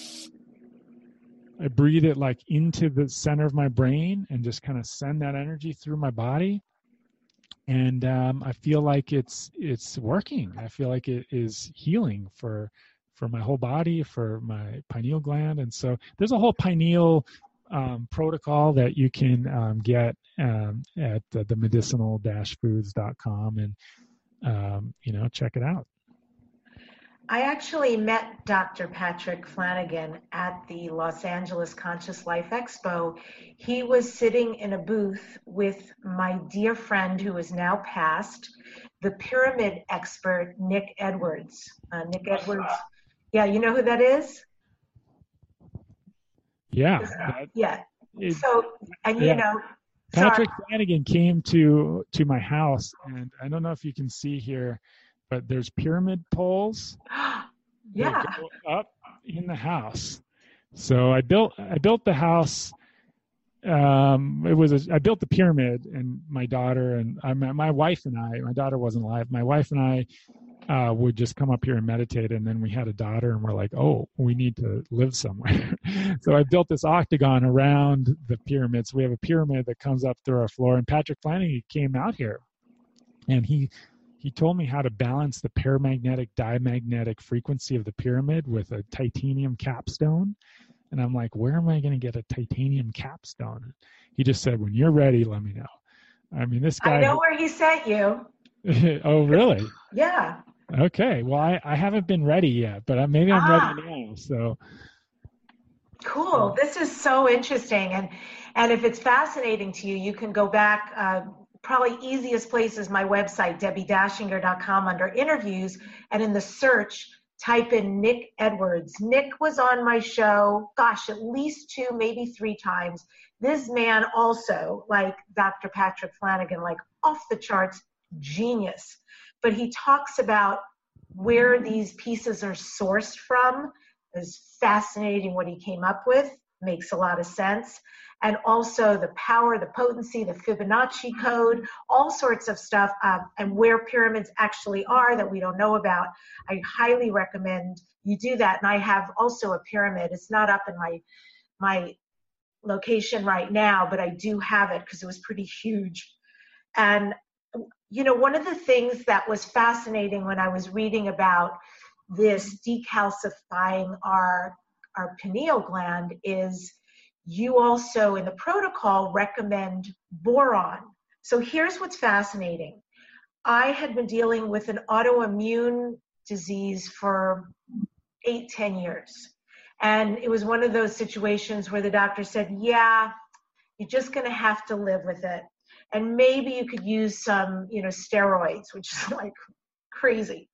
Speaker 3: I breathe it like into the center of my brain and just kind of send that energy through my body. And um, I feel like it's it's working. I feel like it is healing for for my whole body, for my pineal gland. And so there's a whole pineal um, protocol that you can um, get um, at the, the medicinal dash foods dot com and, um, you know, check it out.
Speaker 2: I actually met Doctor Patrick Flanagan at the Los Angeles Conscious Life Expo. He was sitting in a booth with my dear friend who is now passed, the pyramid expert, Nick Edwards. Uh, Nick Edwards, yeah, you know who that is?
Speaker 3: Yeah. That,
Speaker 2: yeah.
Speaker 3: It,
Speaker 2: so, and
Speaker 3: yeah.
Speaker 2: you know,
Speaker 3: Patrick
Speaker 2: sorry.
Speaker 3: Flanagan came to, to my house, and I don't know if you can see here, but there's pyramid poles
Speaker 2: yeah.
Speaker 3: that go up in the house. So I built I built the house. Um, it was a, I built the pyramid, and my daughter and I, my wife and I. My daughter wasn't alive. My wife and I uh, would just come up here and meditate, and then we had a daughter, and we're like, oh, we need to live somewhere. So I built this octagon around the pyramid. So we have a pyramid that comes up through our floor. And Patrick Flanagan came out here, and he. He told me how to balance the paramagnetic diamagnetic frequency of the pyramid with a titanium capstone. And I'm like, where am I going to get a titanium capstone? He just said, when you're ready, let me know. I mean, this guy.
Speaker 2: I know where he sent you.
Speaker 3: Oh, really?
Speaker 2: Yeah.
Speaker 3: Okay. Well, I, I haven't been ready yet, but maybe I'm ah. ready now. So.
Speaker 2: Cool. This is so interesting. And, and if it's fascinating to you, you can go back, uh, probably easiest place is my website, debbie dashinger dot com, under interviews, and in the search, type in Nick Edwards. Nick was on my show, gosh, at least two, maybe three times. This man also, like Doctor Patrick Flanagan, like off the charts, genius. But he talks about where these pieces are sourced from. Is fascinating what he came up with, makes a lot of sense. And also the power, the potency, the Fibonacci code, all sorts of stuff, um, and where pyramids actually are that we don't know about. I highly recommend you do that. And I have also a pyramid. It's not up in my my location right now, but I do have it because it was pretty huge. And, you know, one of the things that was fascinating when I was reading about this decalcifying our, our pineal gland is you also in the protocol recommend boron. So here's what's fascinating. I had been dealing with an autoimmune disease for eight, ten years. And it was one of those situations where the doctor said, yeah, you're just going to have to live with it. And maybe you could use some, you know, steroids, which is like crazy.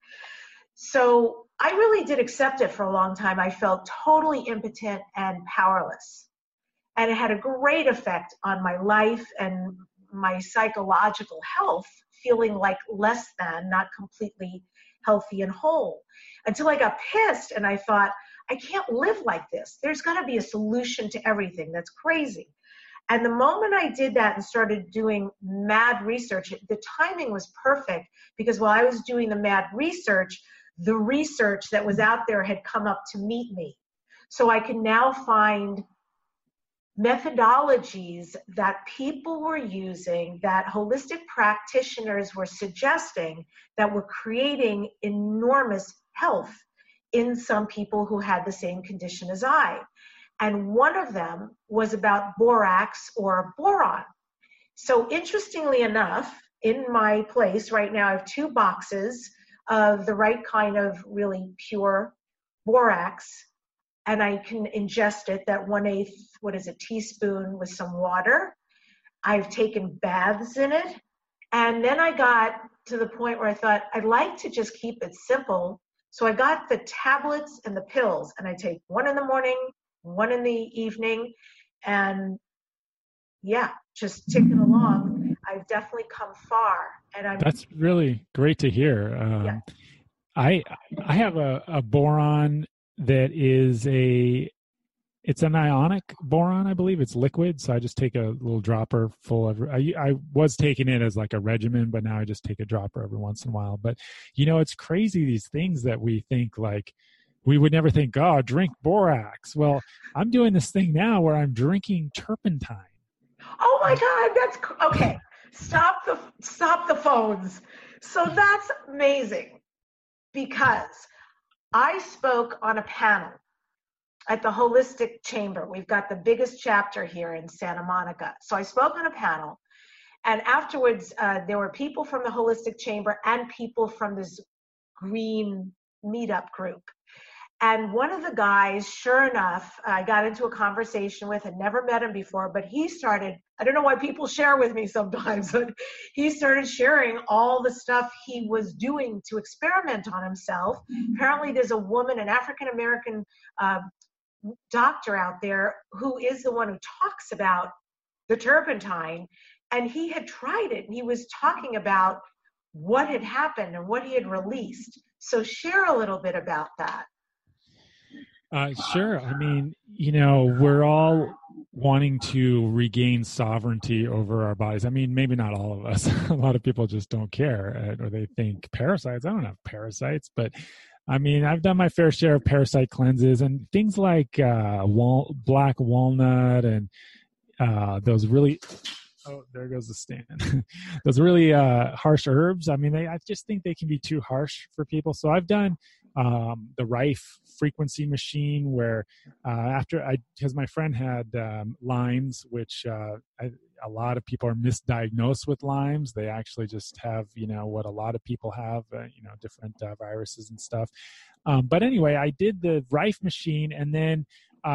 Speaker 2: So I really did accept it for a long time. I felt totally impotent and powerless. And it had a great effect on my life and my psychological health, feeling like less than, not completely healthy and whole. Until I got pissed and I thought, I can't live like this. There's got to be a solution to everything. That's crazy. And the moment I did that and started doing mad research, the timing was perfect because while I was doing the mad research, the research that was out there had come up to meet me. So I can now find methodologies that people were using, that holistic practitioners were suggesting, that were creating enormous health in some people who had the same condition as I. And one of them was about borax or boron. So interestingly enough, in my place right now, I have two boxes of the right kind of really pure borax, and I can ingest it, that one-eighth, what is a teaspoon with some water. I've taken baths in it. And then I got to the point where I thought, I'd like to just keep it simple. So I got the tablets and the pills, and I take one in the morning, one in the evening, and yeah, just ticking along. I've definitely come far, and I'm.
Speaker 3: That's really great to hear. Um,
Speaker 2: Yeah.
Speaker 3: I I have a, a boron that is a it's an ionic boron, I believe. It's liquid, so I just take a little dropper full of. I I was taking it as like a regimen, but now I just take a dropper every once in a while. But you know, it's crazy these things that we think like we would never think. Oh, drink borax. Well, I'm doing this thing now where I'm drinking turpentine.
Speaker 2: Oh my God, that's okay. Stop the stop the phones. So that's amazing, because I spoke on a panel at the Holistic Chamber. We've got the biggest chapter here in Santa Monica. So I spoke on a panel, and afterwards uh, there were people from the Holistic Chamber and people from this green meetup group. And one of the guys, sure enough, I got into a conversation with, had never met him before, but he started, I don't know why people share with me sometimes, but he started sharing all the stuff he was doing to experiment on himself. Apparently there's a woman, an African-American uh, doctor out there who is the one who talks about the turpentine, and he had tried it, and he was talking about what had happened and what he had released. So share a little bit about that.
Speaker 3: Uh, sure. I mean, you know, we're all wanting to regain sovereignty over our bodies. I mean, maybe not all of us. A lot of people just don't care, or they think parasites. I don't have parasites, but I mean, I've done my fair share of parasite cleanses and things like uh, wal- black walnut and uh, those really. Oh, there goes the stand. Those really uh, harsh herbs. I mean, they, I just think they can be too harsh for people. So I've done um, the Rife frequency machine where uh, after I, because my friend had um, Lyme's, which uh, I, a lot of people are misdiagnosed with Lyme's. They actually just have, you know, what a lot of people have, uh, you know, different uh, viruses and stuff. Um, but anyway, I did the Rife machine, and then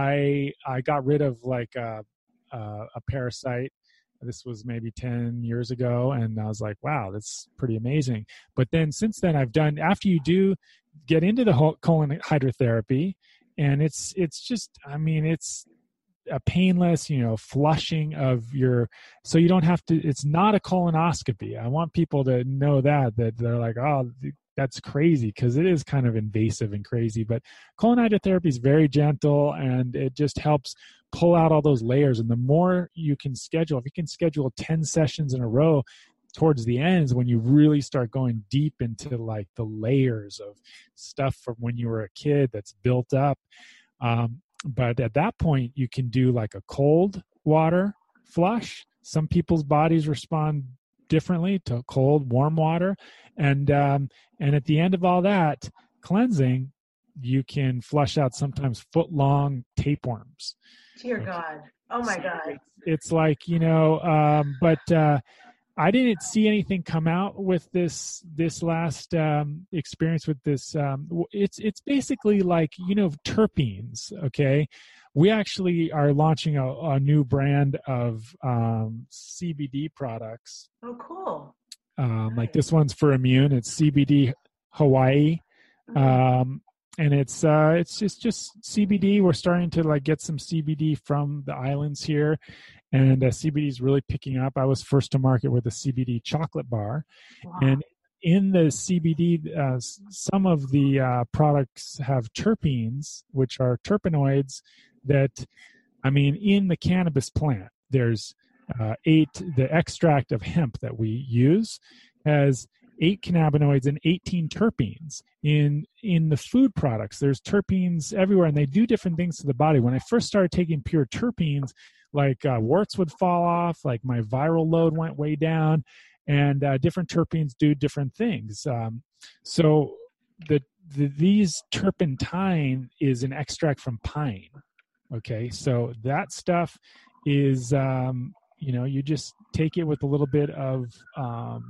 Speaker 3: I I got rid of like a, a, a parasite. This was maybe ten years ago, and I was like, wow, that's pretty amazing. But then since then, I've done, after you do get into the whole colon hydrotherapy, and it's it's just, I mean, it's a painless, you know, flushing of your, so you don't have to, it's not a colonoscopy. I want people to know that, that they're like, oh, that's crazy, because it is kind of invasive and crazy. But colon hydrotherapy is very gentle, and it just helps pull out all those layers. And the more you can schedule, if you can schedule ten sessions in a row, towards the end is when you really start going deep into like the layers of stuff from when you were a kid that's built up. Um, but at that point, you can do like a cold water flush. Some people's bodies respond differently to cold, warm water. And um, and at the end of all that cleansing, you can flush out sometimes foot-long tapeworms.
Speaker 2: Dear God. Oh, my
Speaker 3: So
Speaker 2: God.
Speaker 3: It's, it's like, you know, um, but uh, I didn't see anything come out with this this last um, experience with this. Um, it's it's basically like, you know, terpenes, okay? We actually are launching a, a new brand of um, C B D products.
Speaker 2: Oh, cool.
Speaker 3: Um,
Speaker 2: Nice.
Speaker 3: Like this one's for immune. It's C B D Hawaii.
Speaker 2: Mm-hmm.
Speaker 3: Um, and it's uh, it's just just C B D. We're starting to like get some C B D from the islands here, and uh, C B D is really picking up. I was first to market with a C B D chocolate bar,
Speaker 2: Wow.
Speaker 3: and in the C B D, uh, some of the uh, products have terpenes, which are terpenoids that, I mean, in the cannabis plant, there's uh, eight. The extract of hemp that we use has eight cannabinoids and eighteen terpenes. In in the food products, there's terpenes everywhere, and they do different things to the body. When I first started taking pure terpenes, like uh, warts would fall off, like my viral load went way down, and uh, different terpenes do different things. Um, so the, the these turpentine is an extract from pine. Okay, so that stuff is, um, you know, you just take it with a little bit of um,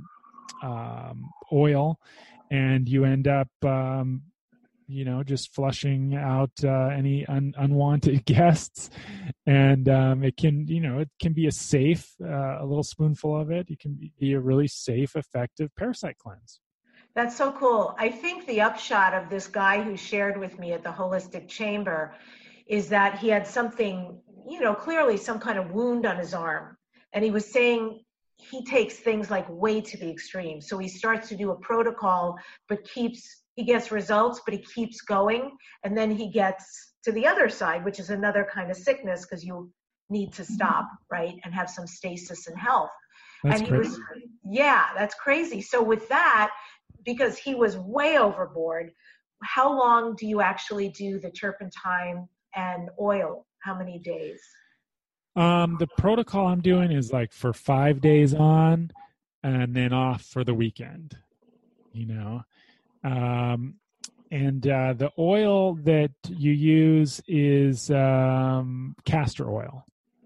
Speaker 3: um, oil, and you end up, um, you know, just flushing out uh, any un- unwanted guests. And um, it can, you know, it can be a safe, uh, a little spoonful of it. It can be a really safe, effective parasite cleanse.
Speaker 2: That's so cool. I think the upshot of this guy who shared with me at the Holistic Chamber is that he had something, you know, clearly some kind of wound on his arm. And he was saying he takes things like way to the extreme. So he starts to do a protocol, but keeps, he gets results, but he keeps going. And then he gets to the other side, which is another kind of sickness because you need to stop, right? And have some stasis and health.
Speaker 3: That's
Speaker 2: and he
Speaker 3: crazy.
Speaker 2: was, yeah, that's crazy. So with that, because he was way overboard, how long do you actually do the turpentine and oil? How many days?
Speaker 3: Um, the protocol I'm doing is like for five days on and then off for the weekend, you know. Um, and uh, the oil that you use is um, castor oil.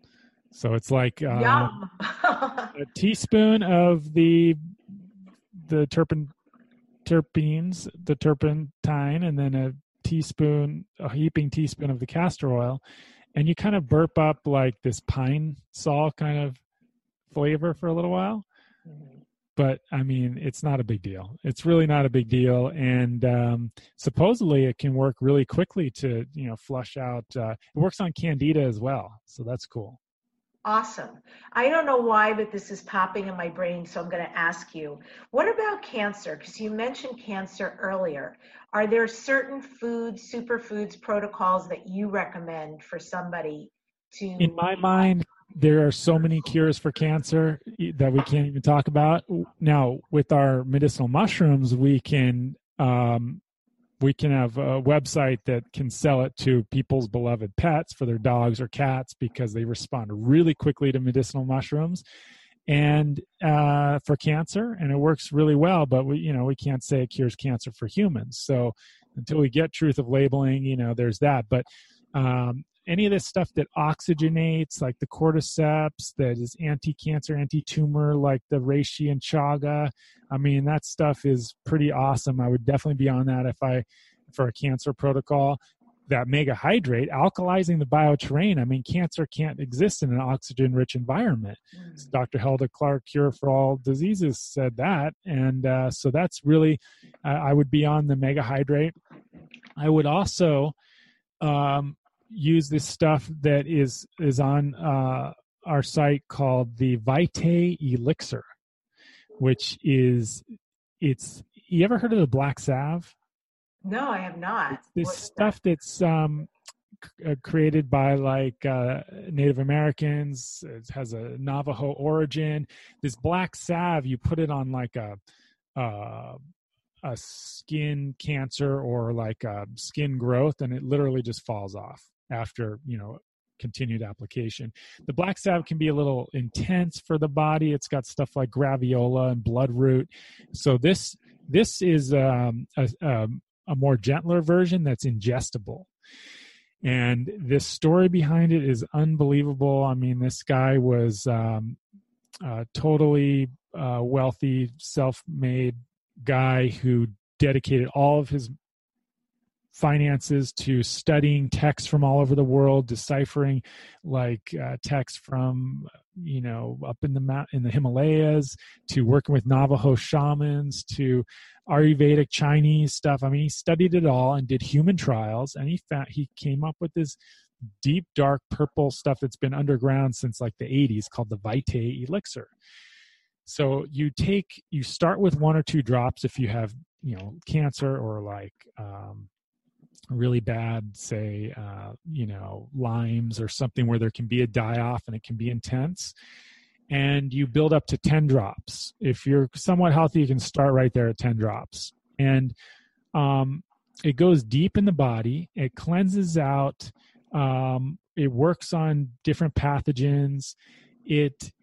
Speaker 3: So it's like uh,
Speaker 2: Yum.
Speaker 3: a teaspoon of the the terpen, terpenes, the turpentine, and then a teaspoon, a heaping teaspoon of the castor oil. And you kind of burp up like this pine sol kind of flavor for a little while. Mm-hmm. But I mean, it's not a big deal. It's really not a big deal. And um, supposedly it can work really quickly to, you know, flush out. Uh, it works on candida as well. So that's cool.
Speaker 2: Awesome. I don't know why, but this is popping in my brain, so I'm going to ask you, what about cancer? Because you mentioned cancer earlier. Are there certain foods, superfoods, protocols that you recommend for somebody to...
Speaker 3: In my mind, there are so many cures for cancer that we can't even talk about. Now, with our medicinal mushrooms, we can... Um, we can have a website that can sell it to people's beloved pets for their dogs or cats because they respond really quickly to medicinal mushrooms and uh, for cancer, and it works really well. But we, you know, we can't say it cures cancer for humans. So until we get truth of labeling, you know, there's that. But um, any of this stuff that oxygenates, like the cordyceps, that is anti-cancer, anti-tumor, like the reishi and chaga, I mean, that stuff is pretty awesome. I would definitely be on that if I, for a cancer protocol. That mega hydrate, alkalizing the bioterrain. I mean, cancer can't exist in an oxygen-rich environment. Mm. Doctor Helda Clark, Cure for All Diseases, said that. And uh, so that's really, uh, I would be on the mega hydrate. I would also um, use this stuff that is, is on uh, our site called the Vitae Elixir, which is, it's, you ever heard of the black salve?
Speaker 2: No, I have not.
Speaker 3: It's this
Speaker 2: What's
Speaker 3: stuff
Speaker 2: that?
Speaker 3: that's um, c- created by like uh, Native Americans. It has a Navajo origin. This black salve, you put it on like a uh, a skin cancer or like a skin growth, and it literally just falls off after, you know, continued application. The black salve can be a little intense for the body. It's got stuff like graviola and bloodroot. So this this is um, a, a a more gentler version that's ingestible. And this story behind it is unbelievable. I mean, this guy was um, a totally uh, wealthy, self-made guy who dedicated all of his finances to studying texts from all over the world, deciphering like uh, texts from, you know, up in the mount, in the Himalayas, to working with Navajo shamans, to Ayurvedic Chinese stuff. I mean, he studied it all and did human trials, and he found, he came up with this deep, dark purple stuff that's been underground since like the eighties called the Vitae Elixir. So you take, you start with one or two drops if you have, you know, cancer or like, um, really bad, say, uh, you know, Lyme's or something where there can be a die-off and it can be intense. And you build up to ten drops. If you're somewhat healthy, you can start right there at ten drops. And um, it goes deep in the body. It cleanses out. Um, it works on different pathogens. It,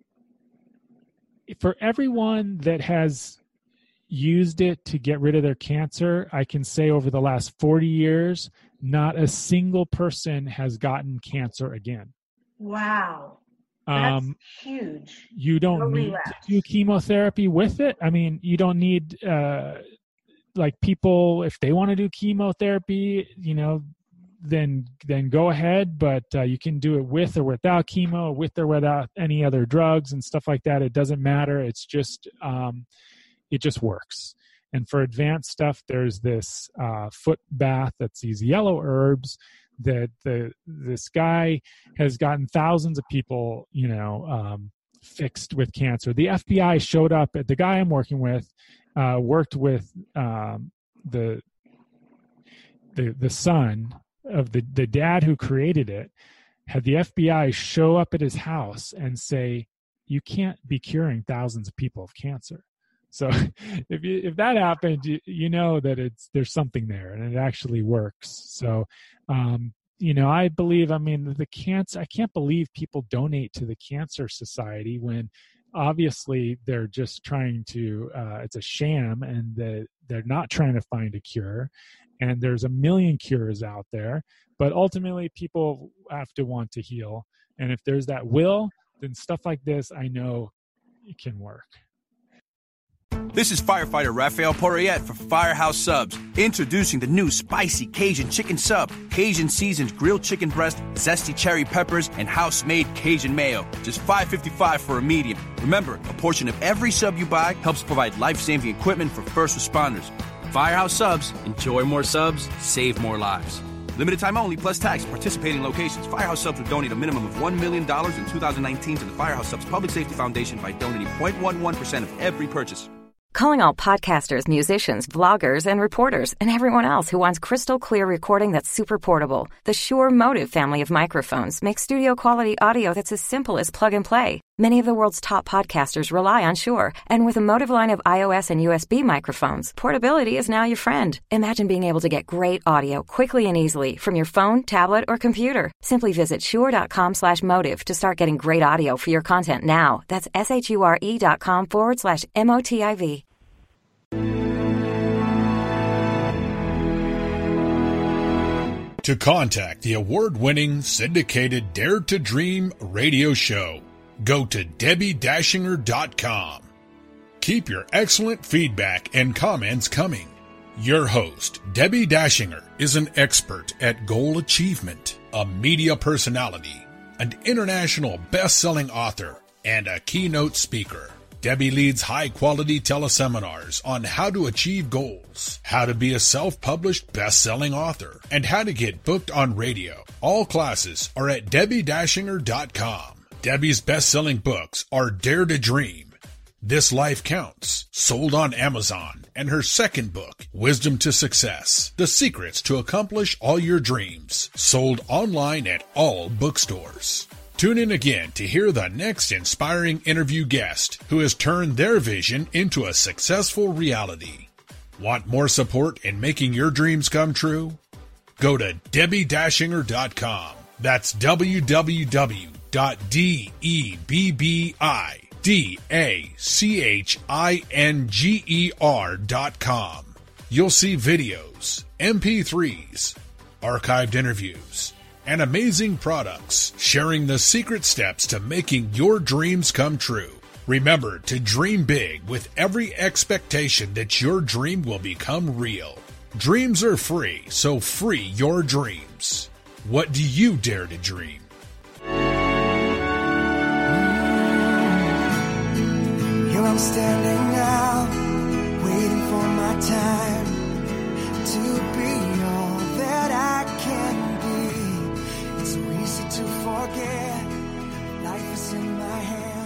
Speaker 3: for everyone that has used it to get rid of their cancer, I can say over the last forty years, not a single person has gotten cancer again.
Speaker 2: Wow. That's
Speaker 3: um,
Speaker 2: huge.
Speaker 3: You don't
Speaker 2: No
Speaker 3: need
Speaker 2: relapse.
Speaker 3: to do chemotherapy with it. I mean, you don't need, uh, like people, if they want to do chemotherapy, you know, then then go ahead, but uh, you can do it with or without chemo, with or without any other drugs and stuff like that. It doesn't matter. It's just, um, it just works. And for advanced stuff, there's this uh, foot bath that's these yellow herbs that the this guy has gotten thousands of people, you know, um, fixed with cancer. The F B I showed up at the guy I'm working with, uh, worked with um, the the the son of the the dad who created it, had the F B I show up at his house and say, you can't be curing thousands of people of cancer. So if you, if that happened, you, you know that it's there's something there and it actually works. So, um, you know, I believe, I mean, the cancer, I can't believe people donate to the Cancer Society when obviously they're just trying to, uh, it's a sham, and the, they're not trying to find a cure. And there's a million cures out there, but ultimately people have to want to heal. And if there's that will, then stuff like this, I know it can work.
Speaker 4: This is firefighter Rafael Porriette for Firehouse Subs, introducing the new spicy Cajun chicken sub. Cajun seasoned grilled chicken breast, zesty cherry peppers, and house-made Cajun mayo. Just five dollars and fifty-five cents for a medium. Remember, a portion of every sub you buy helps provide life-saving equipment for first responders. Firehouse Subs. Enjoy more subs, save more lives. Limited time only, plus tax. Participating locations. Firehouse Subs will donate a minimum of one million dollars in two thousand nineteen to the Firehouse Subs Public Safety Foundation by donating zero point one one percent of every purchase.
Speaker 5: Calling all podcasters, musicians, vloggers, and reporters, and everyone else who wants crystal clear recording that's super portable. The Shure Motive family of microphones makes studio-quality audio that's as simple as plug and play. Many of the world's top podcasters rely on Shure, and with a Motive line of iOS and U S B microphones, portability is now your friend. Imagine being able to get great audio quickly and easily from your phone, tablet, or computer. Simply visit shure.com slash motive to start getting great audio for your content now. That's S-H-U-R-E dot com forward slash M-O-T-I-V.
Speaker 6: To contact the award-winning syndicated Dare to Dream radio show, go to Debbie Dashinger dot com. Keep your excellent feedback and comments coming. Your host, Debbie Dashinger, is an expert at goal achievement, a media personality, an international best-selling author, and a keynote speaker. Debbie leads high-quality teleseminars on how to achieve goals, how to be a self-published best-selling author, and how to get booked on radio. All classes are at Debbie Dashinger dot com. Debbie's best-selling books are Dare to Dream, This Life Counts, sold on Amazon, and her second book, Wisdom to Success, The Secrets to Accomplish All Your Dreams, sold online at all bookstores. Tune in again to hear the next inspiring interview guest who has turned their vision into a successful reality. Want more support in making your dreams come true? Go to Debbie Dashinger dot com. That's w w w dot debbi D A C H I N G E R dot com. You'll see videos, M P threes, archived interviews, and amazing products sharing the secret steps to making your dreams come true. Remember to dream big with every expectation that your dream will become real. Dreams are free, so free your dreams. What do you dare to dream?
Speaker 7: Here I'm standing now, waiting for my time to be all that I can be. It's so easy to forget, life is in my hands.